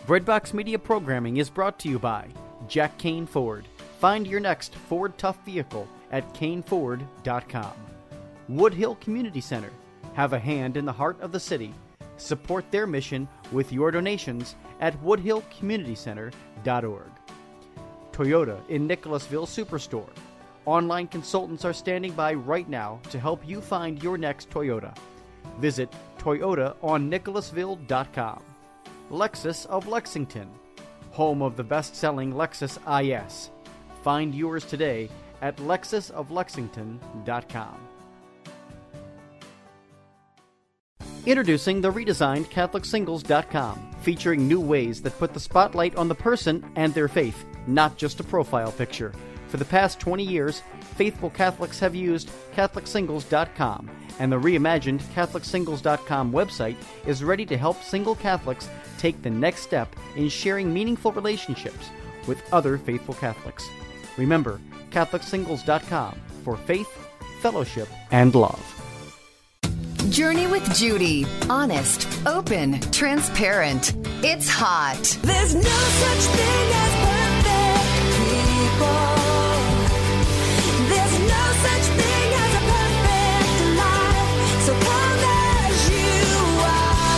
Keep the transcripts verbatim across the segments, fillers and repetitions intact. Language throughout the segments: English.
Breadbox Media programming is brought to you by Jack Kane Ford. Find your next Ford Tough vehicle at Kane Ford dot com. Woodhill Community Center. Have a hand in the heart of the city. Support their mission with your donations at woodhill community center dot org. Toyota in Nicholasville Superstore. Online consultants are standing by right now to help you find your next Toyota. Visit Toyota on Nicholasville dot com. Lexus of Lexington, home of the best-selling Lexus I S. Find yours today at lexus of lexington dot com. Introducing the redesigned Catholic Singles dot com, featuring new ways that put the spotlight on the person and their faith, not just a profile picture. For the past twenty years, faithful Catholics have used Catholic Singles dot com, and the reimagined Catholic Singles dot com website is ready to help single Catholics take the next step in sharing meaningful relationships with other faithful Catholics. Remember, Catholic Singles dot com for faith, fellowship, and love. Journey with Judy. Honest, open, transparent. It's hot. There's no such thing as perfect people. There's no such thing as a perfect life. So come as you are,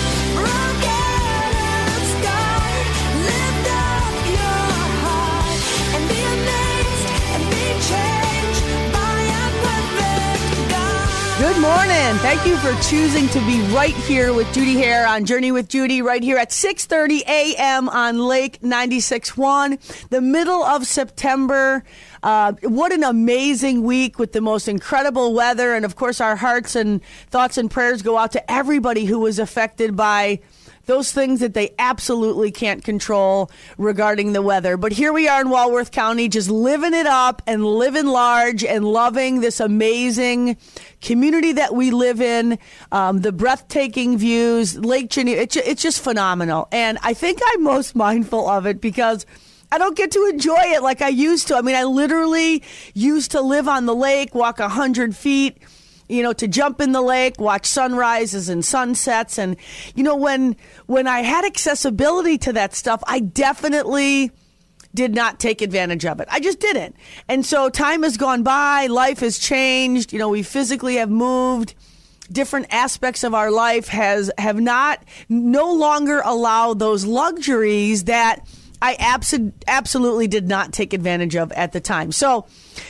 broken and scarred. Lift up your heart and be amazed and be changed by a perfect God. Good morning. Thank you for choosing to be right here with Judy Hare on Journey with Judy, right here at six thirty a.m. on Lake ninety-six point one, the middle of September. Uh, what an amazing week with the most incredible weather. And, of course, our hearts and thoughts and prayers go out to everybody who was affected by those things that they absolutely can't control regarding the weather. But here we are in Walworth County, just living it up and living large and loving this amazing community that we live in, um, the breathtaking views, Lake Geneva. It's, it's just phenomenal. And I think I'm most mindful of it because I don't get to enjoy it like I used to. I mean, I literally used to live on the lake, walk one hundred feet, you know, to jump in the lake, watch sunrises and sunsets. And, you know, when when I had accessibility to that stuff, I definitely did not take advantage of it. I just didn't. And so time has gone by. Life has changed. You know, we physically have moved. Different aspects of our life has have not no longer allowed those luxuries that I abso- absolutely did not take advantage of at the time. So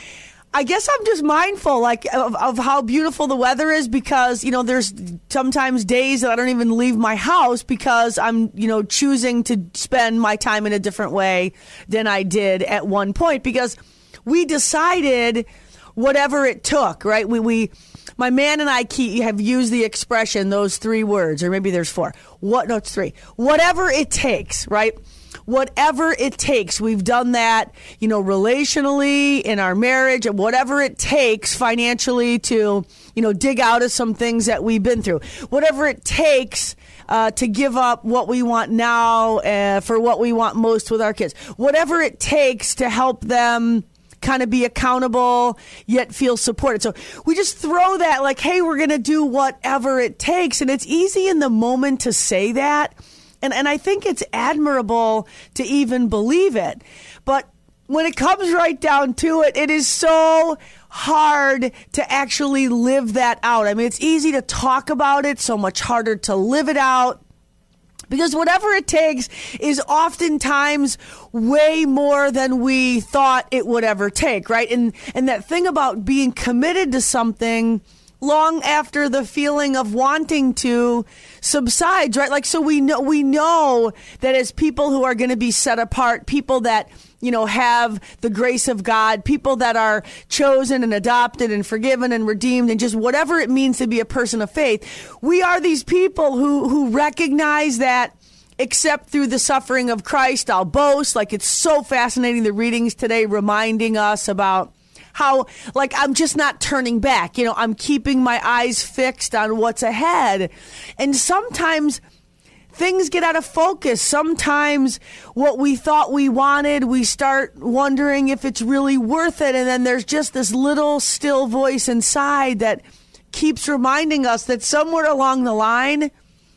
I guess I'm just mindful like of, of how beautiful the weather is because, you know, there's sometimes days that I don't even leave my house because I'm, you know, choosing to spend my time in a different way than I did at one point because we decided whatever it took, right? We, we, my man and I keep, have used the expression, those three words, or maybe there's four. What? No, it's three. Whatever it takes, right? Whatever it takes. We've done that, you know, relationally, in our marriage, and whatever it takes financially to, you know, dig out of some things that we've been through. Whatever it takes uh, to give up what we want now uh, for what we want most with our kids. Whatever it takes to help them kind of be accountable, yet feel supported. So we just throw that like, hey, we're going to do whatever it takes. And it's easy in the moment to say that. And and I think it's admirable to even believe it. But when it comes right down to it, it is so hard to actually live that out. I mean, it's easy to talk about it, so much harder to live it out. Because whatever it takes is oftentimes way more than we thought it would ever take, right? And and that thing about being committed to something long after the feeling of wanting to subsides, right? Like, so we know, we know that as people who are going to be set apart, people that, you know, have the grace of God, people that are chosen and adopted and forgiven and redeemed and just whatever it means to be a person of faith, we are these people who, who recognize that except through the suffering of Christ, I'll boast. Like, it's so fascinating, the readings today reminding us about how, like, I'm just not turning back. You know, I'm keeping my eyes fixed on what's ahead. And sometimes things get out of focus. Sometimes what we thought we wanted, we start wondering if it's really worth it. And then there's just this little still voice inside that keeps reminding us that somewhere along the line,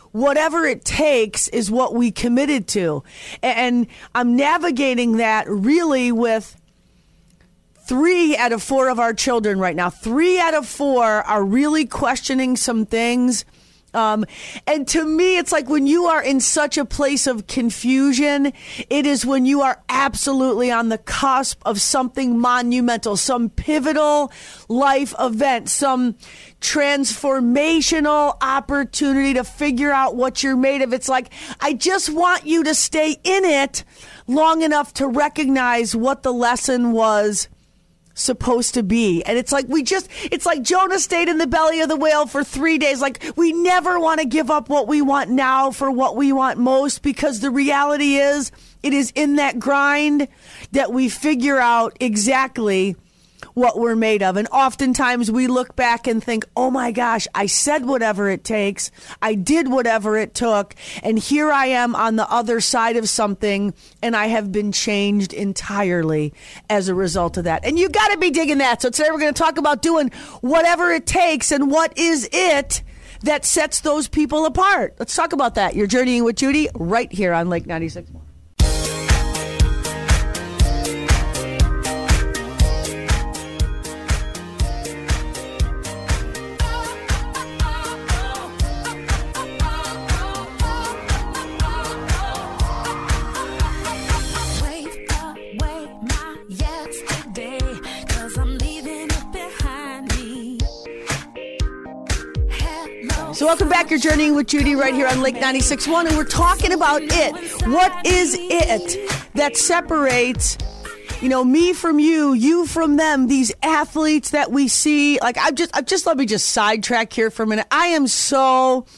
whatever it takes is what we committed to. And I'm navigating that really with three out of four of our children right now. Three out of four are really questioning some things. Um, and to me, it's like when you are in such a place of confusion, it is when you are absolutely on the cusp of something monumental, some pivotal life event, some transformational opportunity to figure out what you're made of. It's like, I just want you to stay in it long enough to recognize what the lesson was supposed to be. And it's like we just it's like Jonah stayed in the belly of the whale for three days. Like, we never want to give up what we want now for what we want most, because the reality is it is in that grind that we figure out exactly what we're made of. And oftentimes we look back and think, oh my gosh, I said whatever it takes. I did whatever it took. And here I am on the other side of something, and I have been changed entirely as a result of that. And you got to be digging that. So today we're going to talk about doing whatever it takes and what is it that sets those people apart. Let's talk about that. You're Journeying with Judy right here on Lake ninety-six point one. So welcome back. You're Journeying with Judy right here on Lake ninety-six point one, and we're talking about it. What is it that separates, you know, me from you, you from them, these athletes that we see? Like, I just, I just let me just sidetrack here for a minute. I am so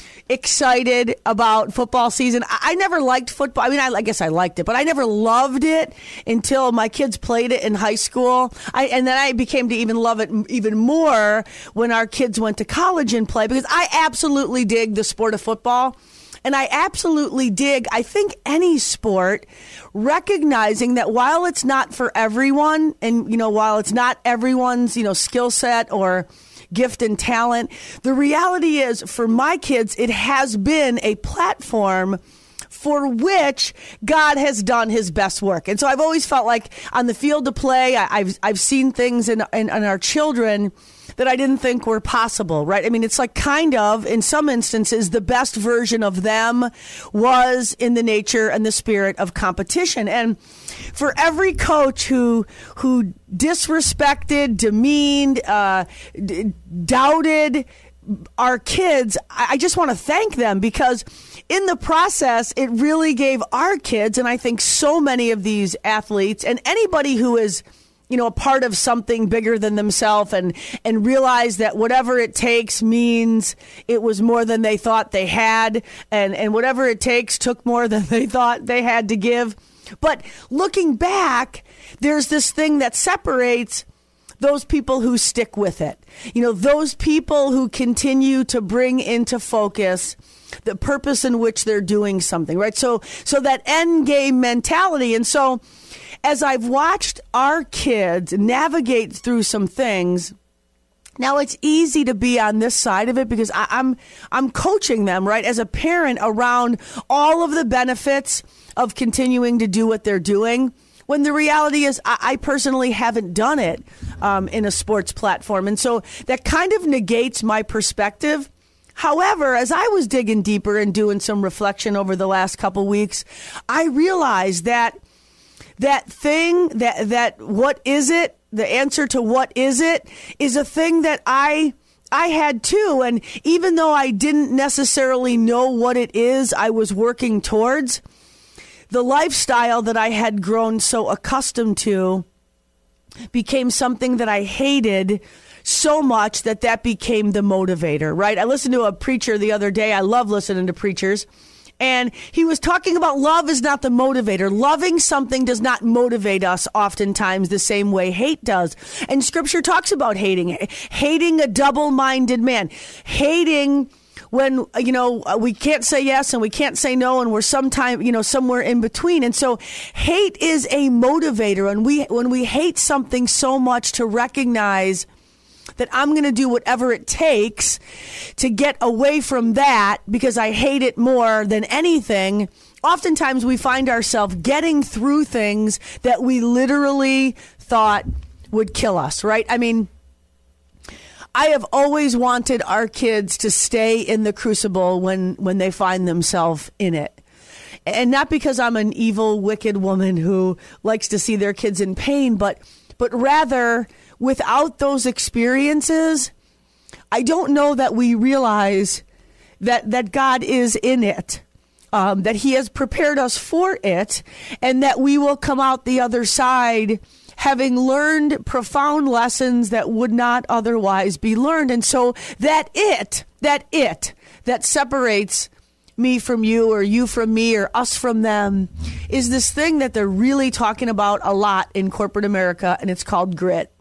excited about football season. I, I never liked football. I mean, I, I guess I liked it, but I never loved it until my kids played it in high school. I, and then I became to even love it even more when our kids went to college and play, because I absolutely dig the sport of football. And I absolutely dig, I think, any sport, recognizing that while it's not for everyone, and, you know, while it's not everyone's, you know, skill set or gift and talent, the reality is, for my kids, it has been a platform for which God has done his best work. And so I've always felt like on the field of play, I, I've I've seen things in, in, in our children that I didn't think were possible, right? I mean, it's like kind of, in some instances, the best version of them was in the nature and the spirit of competition. And for every coach who who disrespected, demeaned, uh, d- doubted our kids, I just want to thank them, because in the process, it really gave our kids, and I think so many of these athletes and anybody who is, you know, a part of something bigger than themselves, and, and realize that whatever it takes means it was more than they thought they had, and, and whatever it takes took more than they thought they had to give. But looking back, there's this thing that separates those people who stick with it. You know, those people who continue to bring into focus the purpose in which they're doing something, right? So, so that end game mentality. And so as I've watched our kids navigate through some things, now it's easy to be on this side of it because I, I'm I'm coaching them, right, as a parent, around all of the benefits of continuing to do what they're doing, when the reality is I, I personally haven't done it um, in a sports platform. And so that kind of negates my perspective. However, as I was digging deeper and doing some reflection over the last couple weeks, I realized that that thing, that that what is it, the answer to what is it, is a thing that I I had too. And even though I didn't necessarily know what it is I was working towards, the lifestyle that I had grown so accustomed to became something that I hated so much that that became the motivator, right? I listened to a preacher the other day. I love listening to preachers. And he was talking about love is not the motivator. Loving something does not motivate us oftentimes the same way hate does. And scripture talks about hating, hating a double-minded man, hating when, you know, we can't say yes and we can't say no, and we're sometime, you know, somewhere in between. And so hate is a motivator. And we, when we hate something so much, to recognize that I'm going to do whatever it takes to get away from that because I hate it more than anything, oftentimes we find ourselves getting through things that we literally thought would kill us, right? I mean, I have always wanted our kids to stay in the crucible when, when they find themselves in it. And not because I'm an evil, wicked woman who likes to see their kids in pain, but but rather without those experiences, I don't know that we realize that, that God is in it, um, that he has prepared us for it, and that we will come out the other side having learned profound lessons that would not otherwise be learned. And so that it, that it, that separates me from you or you from me or us from them is this thing that they're really talking about a lot in corporate America, and it's called grit.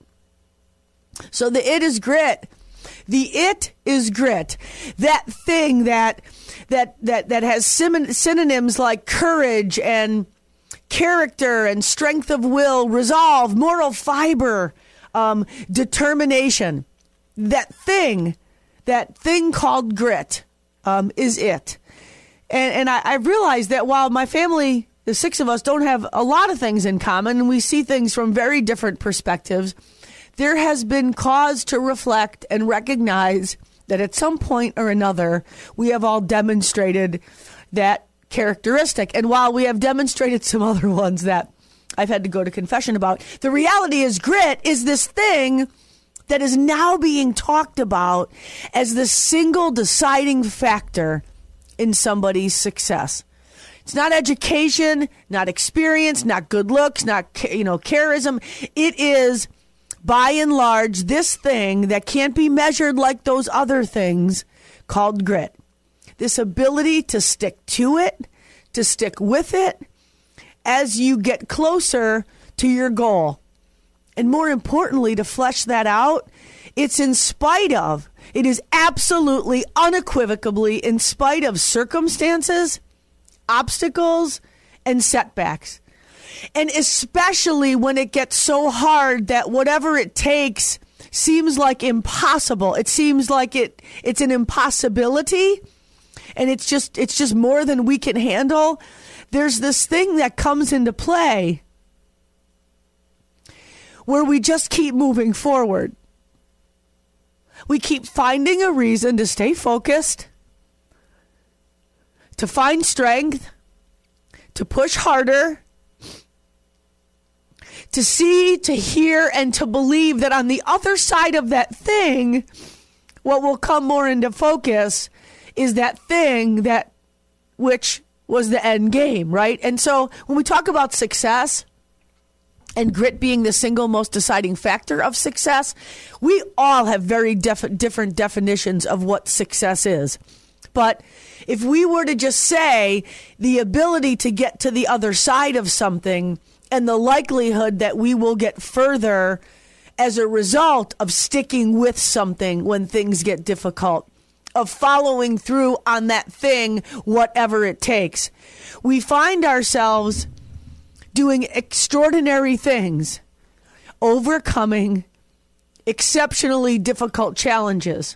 So the it is grit. The it is grit. That thing that that that that has synonyms like courage and character and strength of will, resolve, moral fiber, um, determination. That thing, that thing called grit, um, is it. And, and I, I realized that while my family, the six of us, don't have a lot of things in common, and we see things from very different perspectives, there has been cause to reflect and recognize that at some point or another, we have all demonstrated that characteristic. And while we have demonstrated some other ones that I've had to go to confession about, the reality is grit is this thing that is now being talked about as the single deciding factor in somebody's success. It's not education, not experience, not good looks, not, you know, charism. It is, by and large, this thing that can't be measured like those other things called grit. This ability to stick to it, to stick with it as you get closer to your goal. And more importantly, to flesh that out, it's in spite of, it is absolutely, unequivocally in spite of circumstances, obstacles, and setbacks. And especially when it gets so hard that whatever it takes seems like impossible. It seems like it it's an impossibility, and it's just it's just more than we can handle. There's this thing that comes into play where we just keep moving forward. We keep finding a reason to stay focused, to find strength, to push harder, to see, to hear, and to believe that on the other side of that thing, what will come more into focus is that thing that which was the end game, right? And so when we talk about success, and grit being the single most deciding factor of success, we all have very def- different definitions of what success is. But if we were to just say the ability to get to the other side of something and the likelihood that we will get further as a result of sticking with something when things get difficult, of following through on that thing, whatever it takes, we find ourselves doing extraordinary things, overcoming exceptionally difficult challenges.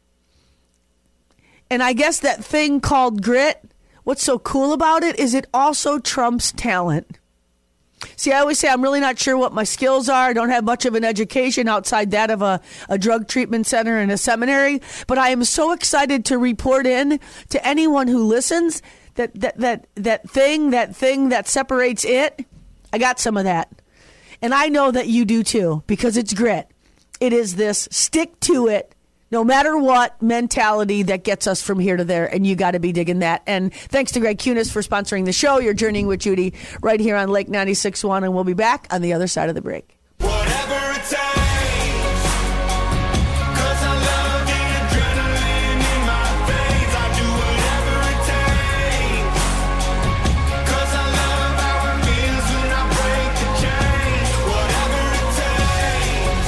And I guess that thing called grit, what's so cool about it is it also trumps talent. See, I always say I'm really not sure what my skills are. I don't have much of an education outside that of a, a drug treatment center and a seminary. But I am so excited to report in to anyone who listens that that that that thing, that thing that separates it. I got some of that. And I know that you do too, because it's grit. It is this stick to it, no matter what mentality that gets us from here to there. And you got to be digging that. And thanks to Greg Kunis for sponsoring the show. You're Journeying with Judy right here on Lake ninety-six point one. And we'll be back on the other side of the break. Whatever it takes, 'cause I love the adrenaline in my veins. I do whatever it takes, 'cause I love how it feels when I break the chains. Whatever it takes,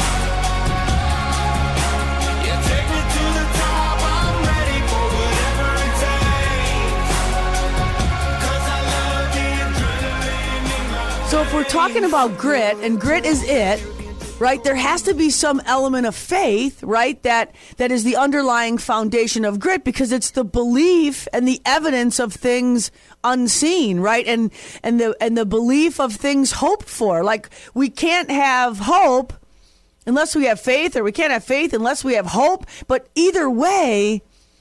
yeah, take me to the top. I'm ready for whatever it takes, 'cause I love the adrenaline in my veins. So if we're talking about grit, and grit is it, right? There has to be some element of faith, right? That that is the underlying foundation of grit, because it's the belief and the evidence of things unseen, right? And and the and the belief of things hoped for. Like, we can't have hope unless we have faith, or we can't have faith unless we have hope. But either way,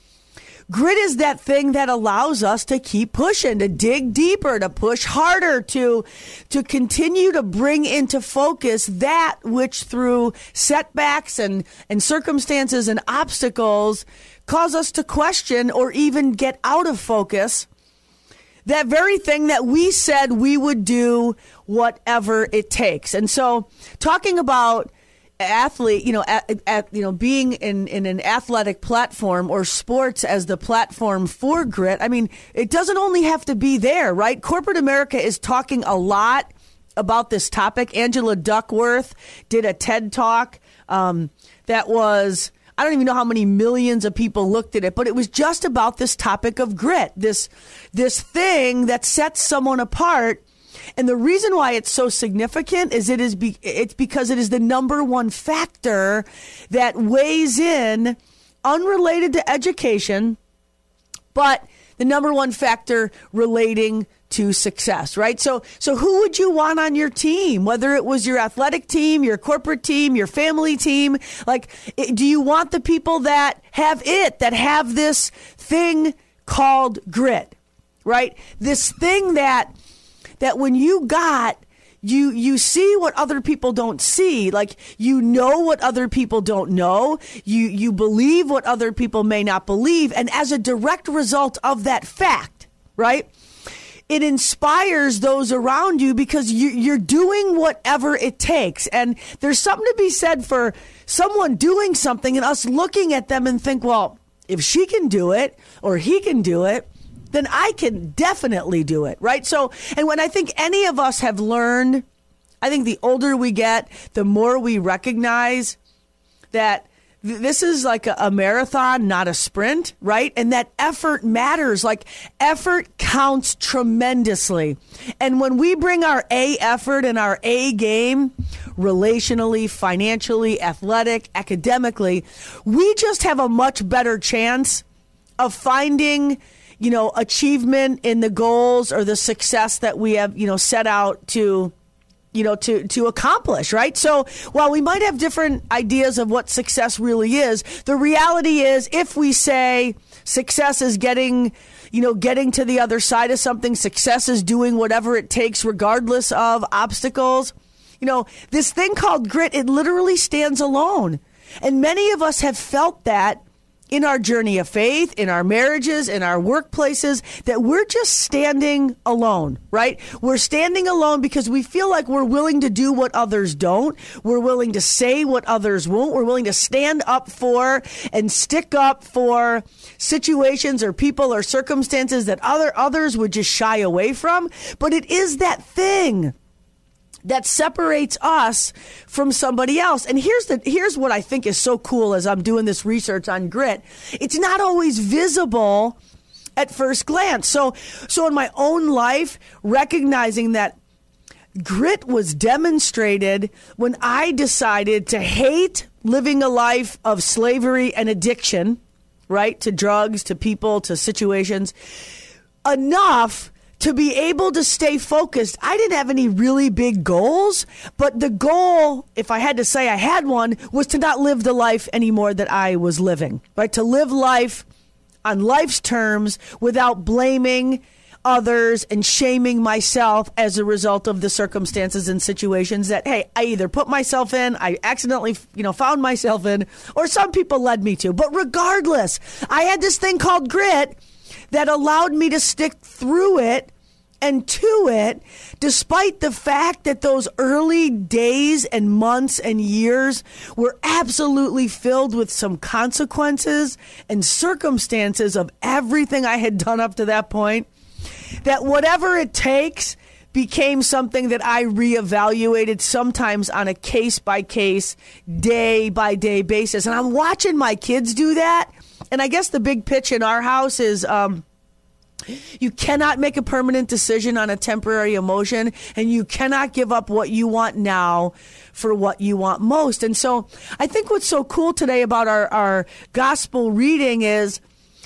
grit is that thing that allows us to keep pushing, to dig deeper, to push harder, to to continue to bring into focus that which through setbacks and, and circumstances and obstacles cause us to question or even get out of focus. That very thing that we said we would do whatever it takes. And so talking about athlete, you know, at, at, you know, being in, in an athletic platform or sports as the platform for grit, I mean, it doesn't only have to be there, right? Corporate America is talking a lot about this topic. Angela Duckworth did a TED Talk um, that was, I don't even know how many millions of people looked at it, but it was just about this topic of grit, this this thing that sets someone apart. And the reason why it's so significant is it is be, it's because it is the number one factor that weighs in, unrelated to education, but the number one factor relating to success, right? So, so who would you want on your team? Whether it was your athletic team, your corporate team, your family team, like, do you want the people that have it, that have this thing called grit, right? This thing that, that when you got, you, you see what other people don't see. Like, you know what other people don't know. You, you believe what other people may not believe. And as a direct result of that fact, right, it inspires those around you because you, you're doing whatever it takes. And there's something to be said for someone doing something and us looking at them and think, well, if she can do it or he can do it, then I can definitely do it, right? So, and when I think any of us have learned, I think the older we get, the more we recognize that th- this is like a, a marathon, not a sprint, right? And that effort matters. Like, effort counts tremendously. And when we bring our A effort and our A game, relationally, financially, athletic, academically, we just have a much better chance of finding, you know, achievement in the goals or the success that we have, you know, set out to, you know, to, to accomplish, right? So while we might have different ideas of what success really is, the reality is, if we say success is getting, you know, getting to the other side of something, success is doing whatever it takes regardless of obstacles, you know, this thing called grit, it literally stands alone. And many of us have felt that in our journey of faith, in our marriages, in our workplaces, that we're just standing alone, right? We're standing alone because we feel like we're willing to do what others don't. We're willing to say what others won't. We're willing to stand up for and stick up for situations or people or circumstances that other others would just shy away from. But it is that thing that separates us from somebody else. And here's the here's what I think is so cool as I'm doing this research on grit. It's not always visible at first glance. So so in my own life, recognizing that grit was demonstrated when I decided to hate living a life of slavery and addiction, right? To drugs, to people, to situations, enough to be able to stay focused. I didn't have any really big goals, but the goal, if I had to say I had one, was to not live the life anymore that I was living, right? To live life on life's terms without blaming others and shaming myself as a result of the circumstances and situations that, hey, I either put myself in, I accidentally, you know, found myself in, or some people led me to. But regardless, I had this thing called grit that allowed me to stick through it and to it, despite the fact that those early days and months and years were absolutely filled with some consequences and circumstances of everything I had done up to that point, that whatever it takes became something that I reevaluated sometimes on a case-by-case, day-by-day basis. And I'm watching my kids do that. And I guess the big pitch in our house is um, You cannot make a permanent decision on a temporary emotion, and you cannot give up what you want now for what you want most. And so I think what's so cool today about our, our gospel reading is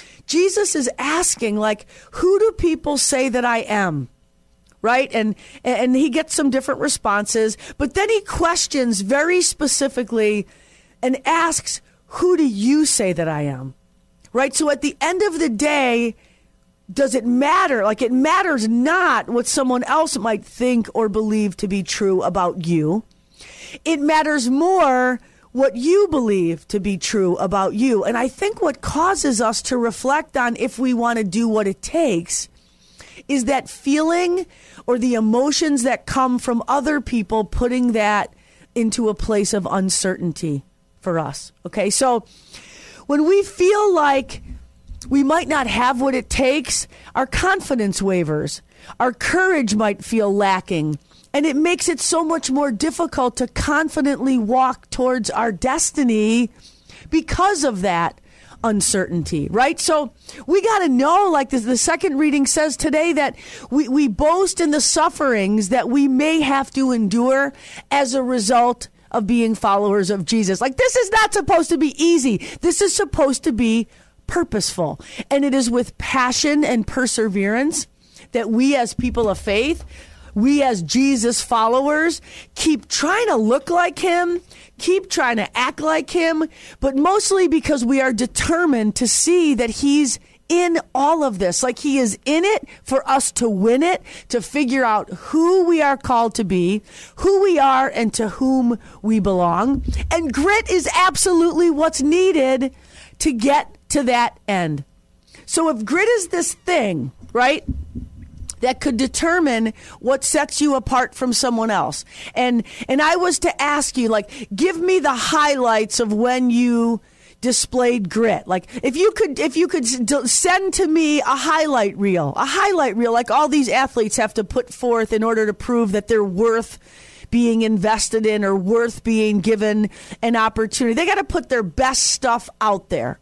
Jesus is asking, like, who do people say that I am? Right? And and he gets some different responses, but then he questions very specifically and asks, who do you say that I am? Right? So at the end of the day, does it matter? Like, it matters not what someone else might think or believe to be true about you. It matters more what you believe to be true about you. And I think what causes us to reflect on if we want to do what it takes is that feeling or the emotions that come from other people putting that into a place of uncertainty for us. Okay, so when we feel like we might not have what it takes, our confidence wavers, our courage might feel lacking, and it makes it so much more difficult to confidently walk towards our destiny because of that uncertainty, right? So we got to know, like the, the second reading says today, that we, we boast in the sufferings that we may have to endure as a result of being followers of Jesus. Like, this is not supposed to be easy. This is supposed to be purposeful. And it is with passion and perseverance that we as people of faith, we as Jesus followers, keep trying to look like him, keep trying to act like him, but mostly because we are determined to see that he's in all of this. Like, he is in it for us to win it, to figure out who we are called to be, who we are, and to whom we belong. And grit is absolutely what's needed to get to that end. So if grit is this thing, right, that could determine what sets you apart from someone else. And and I was to ask you, like, give me the highlights of when you displayed grit. Like, if you could if you could send to me a highlight reel, a highlight reel like all these athletes have to put forth in order to prove that they're worth being invested in or worth being given an opportunity. They got to put their best stuff out there.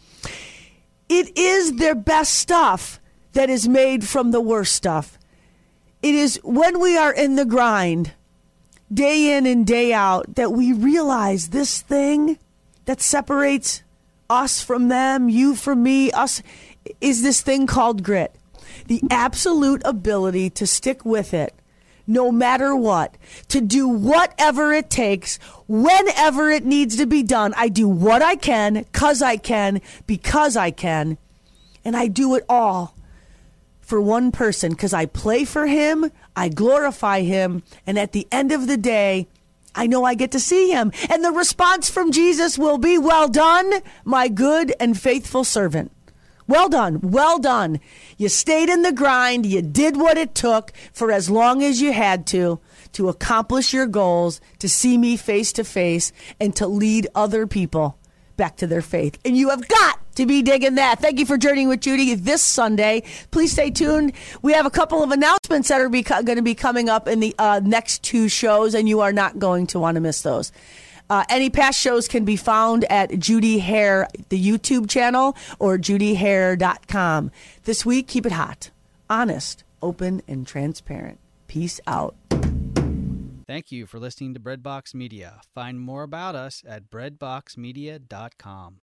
It is their best stuff that is made from the worst stuff. It is when we are in the grind, day in and day out, that we realize this thing that separates us from them, you from me, us, is this thing called grit. The absolute ability to stick with it, no matter what, to do whatever it takes, whenever it needs to be done. I do what I can, because I can, because I can, and I do it all for one person, because I play for him, I glorify him, and at the end of the day, I know I get to see him. And the response from Jesus will be, well done, my good and faithful servant. Well done, well done. You stayed in the grind, you did what it took for as long as you had to, to accomplish your goals, to see me face to face, and to lead other people back to their faith. And you have got to be digging that. Thank you for journeying with Judy this Sunday. Please stay tuned. We have a couple of announcements that are beco- going to be coming up in the uh, next two shows, and you are not going to want to miss those. Uh, any past shows can be found at Judy Hare, the YouTube channel, or judy hare dot com. This week, keep it hot, honest, open, and transparent. Peace out. Thank you for listening to Breadbox Media. Find more about us at breadbox media dot com.